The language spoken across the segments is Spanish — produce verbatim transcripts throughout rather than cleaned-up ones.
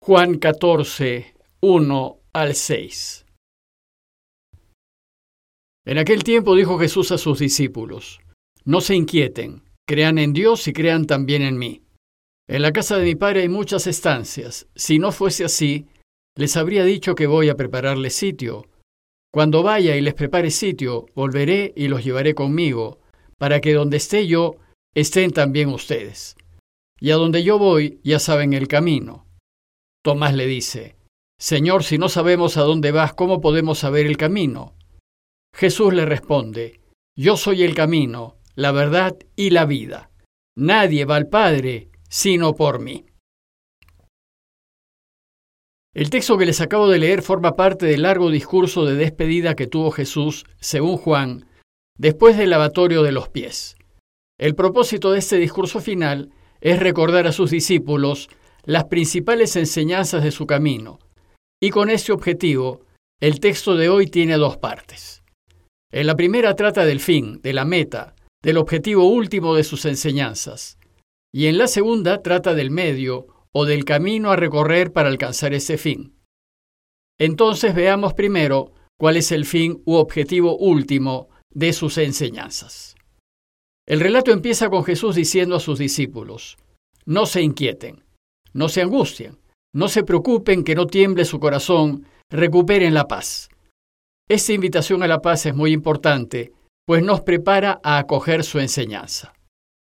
Juan catorce, uno al seis. En aquel tiempo dijo Jesús a sus discípulos: No se inquieten, crean en Dios y crean también en mí. En la casa de mi Padre hay muchas estancias. Si no fuese así, les habría dicho que voy a prepararles sitio. Cuando vaya y les prepare sitio, volveré y los llevaré conmigo, para que donde esté yo, estén también ustedes. Y a donde yo voy, ya saben el camino. Tomás le dice: Señor, si no sabemos a dónde vas, ¿cómo podemos saber el camino? Jesús le responde: Yo soy el camino, la verdad y la vida. Nadie va al Padre sino por mí. El texto que les acabo de leer forma parte del largo discurso de despedida que tuvo Jesús, según Juan, después del lavatorio de los pies. El propósito de este discurso final es recordar a sus discípulos las principales enseñanzas de su camino, y con este objetivo, el texto de hoy tiene dos partes. En la primera trata del fin, de la meta, del objetivo último de sus enseñanzas, y en la segunda trata del medio o del camino a recorrer para alcanzar ese fin. Entonces veamos primero cuál es el fin u objetivo último de sus enseñanzas. El relato empieza con Jesús diciendo a sus discípulos: No se inquieten, no se angustien, no se preocupen, que no tiemble su corazón, recuperen la paz. Esta invitación a la paz es muy importante, pues nos prepara a acoger su enseñanza.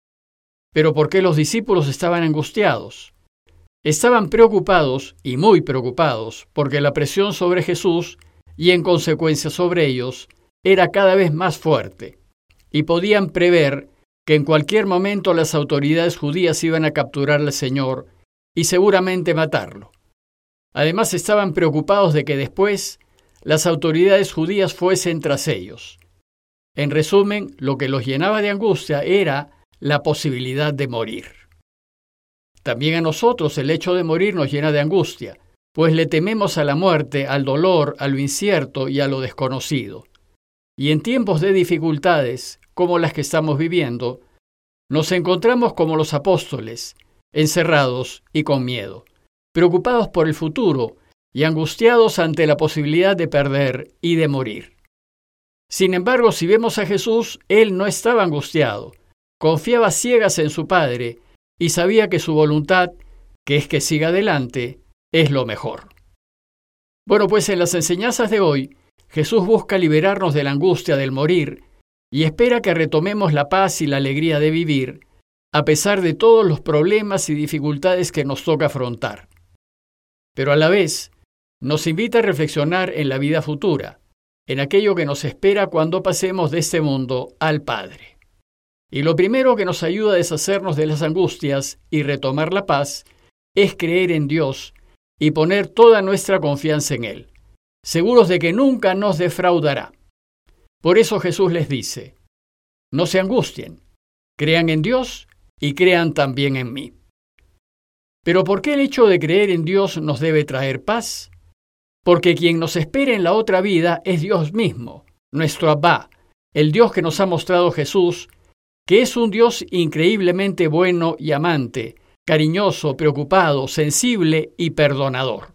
Pero ¿por qué los discípulos estaban angustiados? Estaban preocupados, y muy preocupados, porque la presión sobre Jesús, y en consecuencia sobre ellos, era cada vez más fuerte, y podían prever que en cualquier momento las autoridades judías iban a capturar al Señor y seguramente matarlo. Además, estaban preocupados de que después las autoridades judías fuesen tras ellos. En resumen, lo que los llenaba de angustia era la posibilidad de morir. También a nosotros el hecho de morir nos llena de angustia, pues le tememos a la muerte, al dolor, a lo incierto y a lo desconocido. Y en tiempos de dificultades, como las que estamos viviendo, nos encontramos como los apóstoles, encerrados y con miedo, preocupados por el futuro y angustiados ante la posibilidad de perder y de morir. Sin embargo, si vemos a Jesús, Él no estaba angustiado, confiaba ciegas en su Padre y sabía que su voluntad, que es que siga adelante, es lo mejor. Bueno, pues en las enseñanzas de hoy, Jesús busca liberarnos de la angustia del morir y espera que retomemos la paz y la alegría de vivir, a pesar de todos los problemas y dificultades que nos toca afrontar. Pero a la vez, nos invita a reflexionar en la vida futura, en aquello que nos espera cuando pasemos de este mundo al Padre. Y lo primero que nos ayuda a deshacernos de las angustias y retomar la paz es creer en Dios y poner toda nuestra confianza en Él, seguros de que nunca nos defraudará. Por eso Jesús les dice: No se angustien, crean en Dios y crean también en mí. Pero ¿por qué el hecho de creer en Dios nos debe traer paz? Porque quien nos espera en la otra vida es Dios mismo, nuestro Abba, el Dios que nos ha mostrado Jesús, que es un Dios increíblemente bueno y amante, cariñoso, preocupado, sensible y perdonador.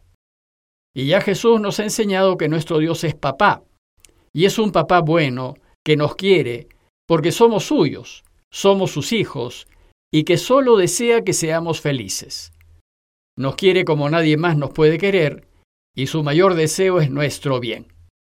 Y ya Jesús nos ha enseñado que nuestro Dios es papá, y es un papá bueno que nos quiere porque somos suyos, somos sus hijos, y que solo desea que seamos felices. Nos quiere como nadie más nos puede querer, y su mayor deseo es nuestro bien.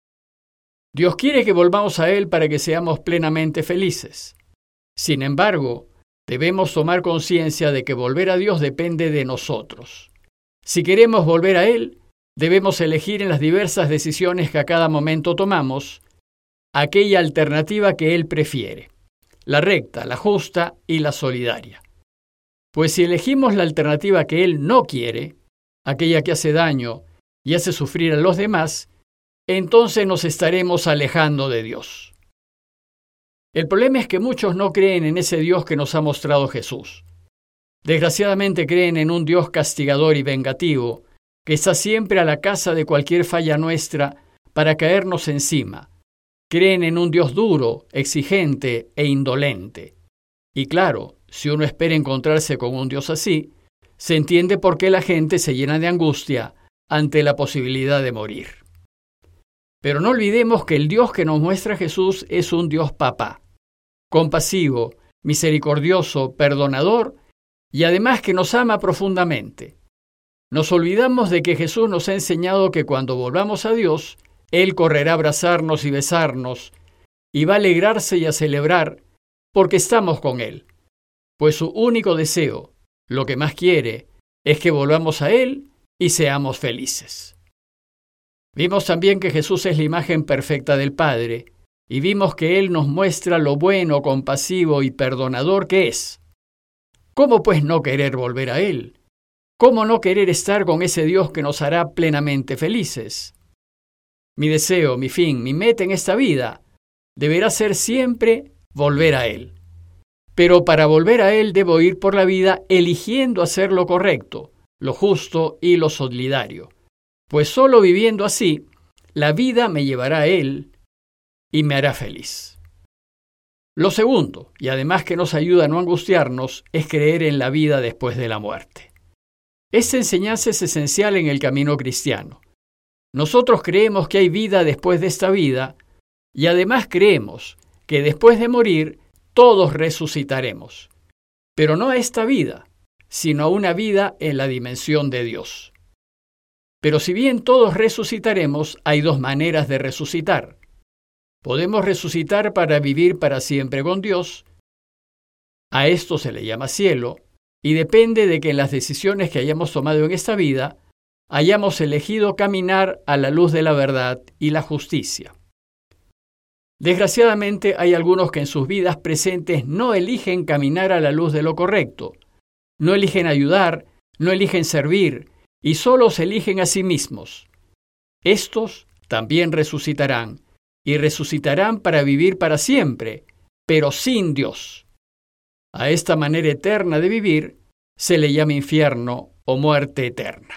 Dios quiere que volvamos a Él para que seamos plenamente felices. Sin embargo, debemos tomar conciencia de que volver a Dios depende de nosotros. Si queremos volver a Él, debemos elegir en las diversas decisiones que a cada momento tomamos aquella alternativa que Él prefiere, la recta, la justa y la solidaria. Pues si elegimos la alternativa que Él no quiere, aquella que hace daño y hace sufrir a los demás, entonces nos estaremos alejando de Dios. El problema es que muchos no creen en ese Dios que nos ha mostrado Jesús. Desgraciadamente creen en un Dios castigador y vengativo, que está siempre a la caza de cualquier falla nuestra para caernos encima. Creen en un Dios duro, exigente e indolente. Y claro, si uno espera encontrarse con un Dios así, se entiende por qué la gente se llena de angustia ante la posibilidad de morir. Pero no olvidemos que el Dios que nos muestra Jesús es un Dios Papá, compasivo, misericordioso, perdonador y además que nos ama profundamente. Nos olvidamos de que Jesús nos ha enseñado que cuando volvamos a Dios, Él correrá a abrazarnos y besarnos y va a alegrarse y a celebrar porque estamos con Él, pues su único deseo, lo que más quiere, es que volvamos a Él y seamos felices. Vimos también que Jesús es la imagen perfecta del Padre y vimos que Él nos muestra lo bueno, compasivo y perdonador que es. ¿Cómo pues no querer volver a Él? ¿Cómo no querer estar con ese Dios que nos hará plenamente felices? Mi deseo, mi fin, mi meta en esta vida deberá ser siempre volver a Él. Pero para volver a Él debo ir por la vida eligiendo hacer lo correcto, lo justo y lo solidario. Pues solo viviendo así, la vida me llevará a Él y me hará feliz. Lo segundo, y además que nos ayuda a no angustiarnos, es creer en la vida después de la muerte. Esta enseñanza es esencial en el camino cristiano. Nosotros creemos que hay vida después de esta vida y además creemos que después de morir todos resucitaremos, pero no a esta vida, sino a una vida en la dimensión de Dios. Pero si bien todos resucitaremos, hay dos maneras de resucitar. Podemos resucitar para vivir para siempre con Dios. A esto se le llama cielo, y depende de que en las decisiones que hayamos tomado en esta vida, hayamos elegido caminar a la luz de la verdad y la justicia. Desgraciadamente hay algunos que en sus vidas presentes no eligen caminar a la luz de lo correcto, no eligen ayudar, no eligen servir, y solo se eligen a sí mismos. Estos también resucitarán, y resucitarán para vivir para siempre, pero sin Dios. A esta manera eterna de vivir se le llama infierno o muerte eterna.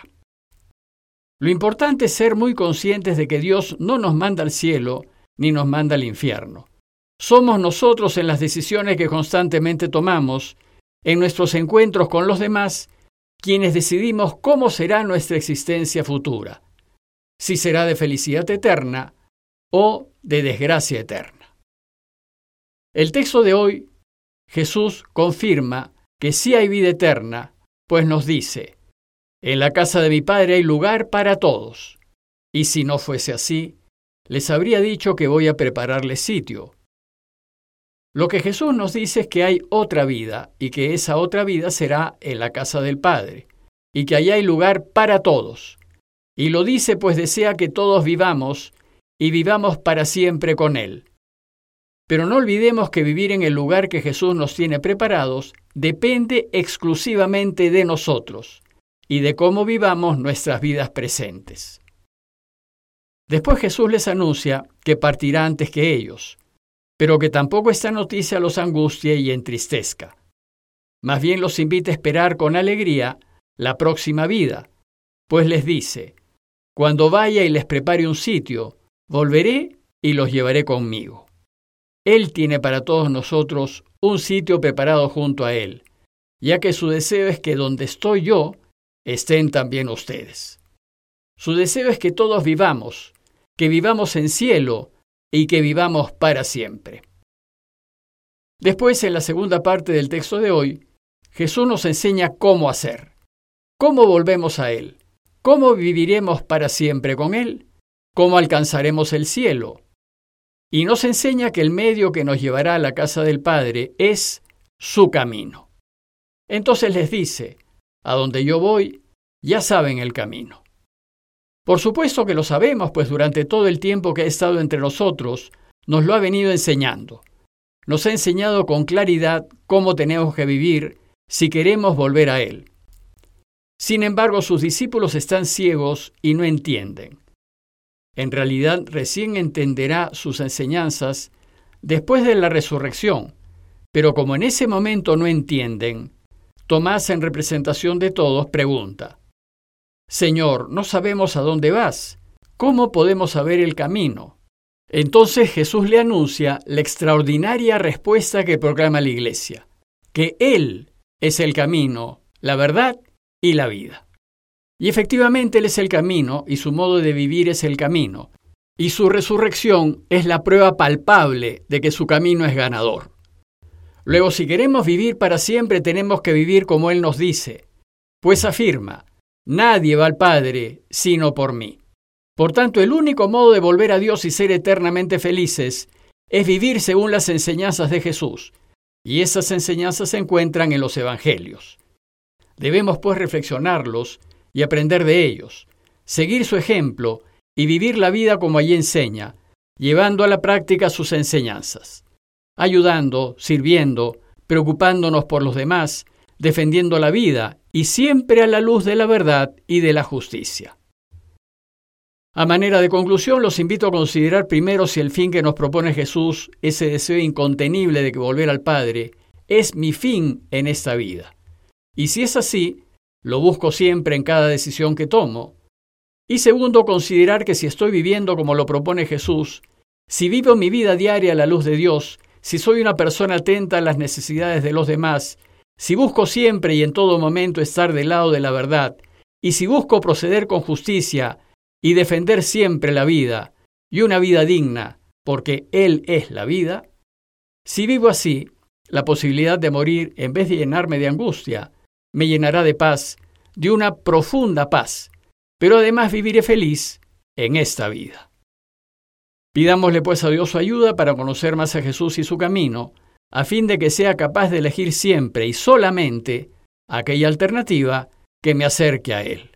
Lo importante es ser muy conscientes de que Dios no nos manda al cielo ni nos manda al infierno. Somos nosotros en las decisiones que constantemente tomamos, en nuestros encuentros con los demás, quienes decidimos cómo será nuestra existencia futura, si será de felicidad eterna o de desgracia eterna. El texto de hoy, Jesús confirma que sí hay vida eterna, pues nos dice: en la casa de mi Padre hay lugar para todos, y si no fuese así, les habría dicho que voy a prepararles sitio. Lo que Jesús nos dice es que hay otra vida, y que esa otra vida será en la casa del Padre, y que allá hay lugar para todos. Y lo dice pues desea que todos vivamos, y vivamos para siempre con Él. Pero no olvidemos que vivir en el lugar que Jesús nos tiene preparados depende exclusivamente de nosotros y de cómo vivamos nuestras vidas presentes. Después Jesús les anuncia que partirá antes que ellos, pero que tampoco esta noticia los angustie y entristezca. Más bien los invita a esperar con alegría la próxima vida, pues les dice: cuando vaya y les prepare un sitio, volveré y los llevaré conmigo. Él tiene para todos nosotros un sitio preparado junto a Él, ya que su deseo es que donde estoy yo, estén también ustedes. Su deseo es que todos vivamos, que vivamos en cielo y que vivamos para siempre. Después, en la segunda parte del texto de hoy, Jesús nos enseña cómo hacer, cómo volvemos a Él, cómo viviremos para siempre con Él, cómo alcanzaremos el cielo. Y nos enseña que el medio que nos llevará a la casa del Padre es su camino. Entonces les dice: a donde yo voy, ya saben el camino. Por supuesto que lo sabemos, pues durante todo el tiempo que ha estado entre nosotros, nos lo ha venido enseñando. Nos ha enseñado con claridad cómo tenemos que vivir si queremos volver a Él. Sin embargo, sus discípulos están ciegos y no entienden. En realidad, recién entenderá sus enseñanzas después de la resurrección, pero como en ese momento no entienden, Tomás, en representación de todos, pregunta: Señor, no sabemos a dónde vas. ¿Cómo podemos saber el camino? Entonces Jesús le anuncia la extraordinaria respuesta que proclama la Iglesia: que Él es el camino, la verdad y la vida. Y efectivamente Él es el camino, y su modo de vivir es el camino, y su resurrección es la prueba palpable de que su camino es ganador. Luego, si queremos vivir para siempre, tenemos que vivir como Él nos dice, pues afirma, nadie va al Padre sino por mí. Por tanto, el único modo de volver a Dios y ser eternamente felices es vivir según las enseñanzas de Jesús, y esas enseñanzas se encuentran en los Evangelios. Debemos, pues, reflexionarlos y aprender de ellos, seguir su ejemplo y vivir la vida como allí enseña, llevando a la práctica sus enseñanzas, ayudando, sirviendo, preocupándonos por los demás, defendiendo la vida y siempre a la luz de la verdad y de la justicia. A manera de conclusión, los invito a considerar primero si el fin que nos propone Jesús, ese deseo incontenible de que volver al Padre, es mi fin en esta vida. Y si es así, lo busco siempre en cada decisión que tomo. Y segundo, considerar que si estoy viviendo como lo propone Jesús, si vivo mi vida diaria a la luz de Dios, si soy una persona atenta a las necesidades de los demás, si busco siempre y en todo momento estar del lado de la verdad, y si busco proceder con justicia y defender siempre la vida, y una vida digna, porque Él es la vida, si vivo así, la posibilidad de morir, en vez de llenarme de angustia, me llenará de paz, de una profunda paz, pero además viviré feliz en esta vida. Pidámosle pues a Dios su ayuda para conocer más a Jesús y su camino, a fin de que sea capaz de elegir siempre y solamente aquella alternativa que me acerque a Él.